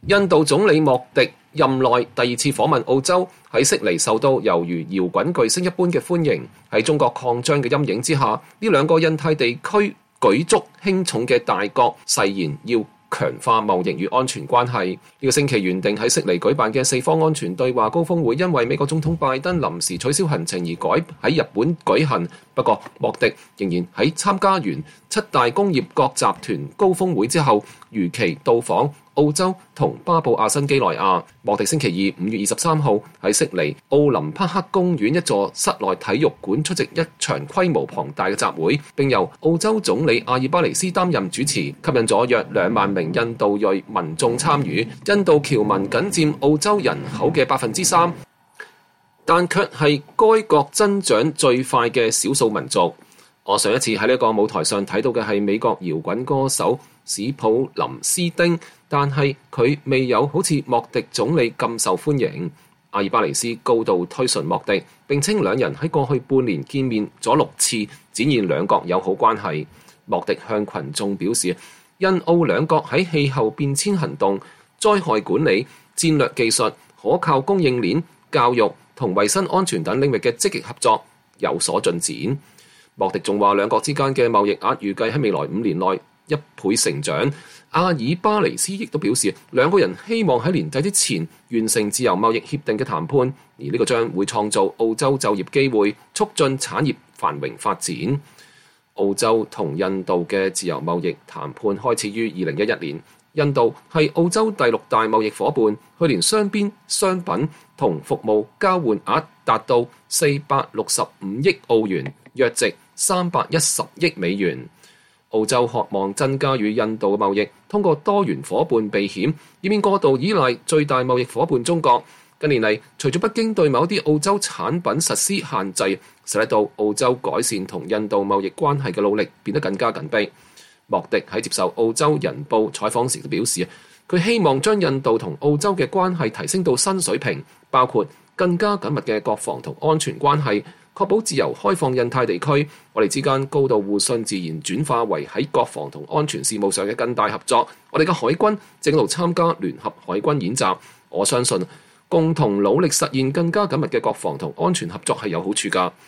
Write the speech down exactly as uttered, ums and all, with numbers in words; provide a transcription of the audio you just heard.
印度總理莫迪任內第二次訪問澳洲，喺悉尼受到猶如搖滾巨星一般嘅歡迎。喺中國擴張嘅陰影之下，呢兩個印太地區舉足輕重嘅大國誓言要強化貿易與安全關係。呢個星期原定喺悉尼舉辦嘅四方安全對話高峰會，因為美國總統拜登臨時取消行程而改喺日本舉行。不過莫迪仍然喺參加完七大工業國集團高峰會之後，如期到訪澳洲同巴布亞新幾內亞。莫迪星期二五月二十三號喺悉尼奧林匹克公園一座室內體育館出席一場規模龐大嘅集會，並由澳洲總理阿爾巴尼斯擔任主持，吸引咗約兩萬名印度裔民眾參與。印度僑民僅佔澳洲人口嘅百分之三，但卻係該國增長最快嘅少數民族。我上一次喺呢個舞台上睇到嘅係美國搖滾歌手史普林斯丁，但係佢未有好似莫迪總理咁受歡迎。阿爾巴尼斯高度推崇莫迪，並稱兩人喺過去半年見面咗六次，展現兩國友好關係。莫迪向群眾表示，印澳兩國喺氣候變遷行動、災害管理、戰略技術、可靠供應鏈、教育同衛生安全等領域嘅積極合作有所進展。莫迪仲話，兩國之間嘅貿易額預計喺未來五年內一倍成長。阿爾巴尼斯亦都表示，兩個人希望喺年底之前完成自由貿易協定嘅談判，而呢個將會創造澳洲就業機會，促進產業繁榮發展。澳洲同印度嘅自由貿易談判開始於二零一一年。印度係澳洲第六大貿易夥伴，去年雙邊商品同服務交換額達到四百六十五億澳元，約值三百一十億美元。澳洲渴望增加與印度嘅貿易，通過多元夥伴避險，以免過度依賴最大貿易夥伴中國。近年嚟，隨住北京對某啲澳洲產品實施限制，使得到澳洲改善同印度貿易關係嘅努力變得更加緊迫。莫迪喺接受澳洲人報採訪時表示，佢希望將印度同澳洲嘅關係提升到新水平，包括更加緊密嘅國防同安全關係，確保自由開放印太地區，我哋之間高度互信自然轉化為喺國防同安全事務上嘅更大合作。我哋嘅海軍正喺度參加聯合海軍演習，我相信共同努力實現更加緊密嘅國防同安全合作係有好處㗎。